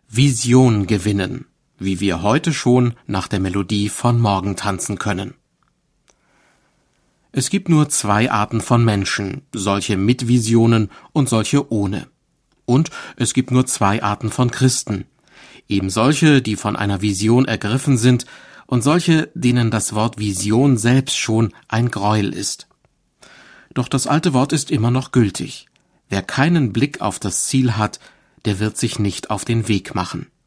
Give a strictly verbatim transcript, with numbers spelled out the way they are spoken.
Vision gewinnen, wie wir heute schon nach der Melodie von Morgen tanzen können. Es gibt nur zwei Arten von Menschen, solche mit Visionen und solche ohne. Und es gibt nur zwei Arten von Christen, eben solche, die von einer Vision ergriffen sind, und solche, denen das Wort Vision selbst schon ein Greuel ist. Doch das alte Wort ist immer noch gültig. Wer keinen Blick auf das Ziel hat, der wird sich nicht auf den Weg machen.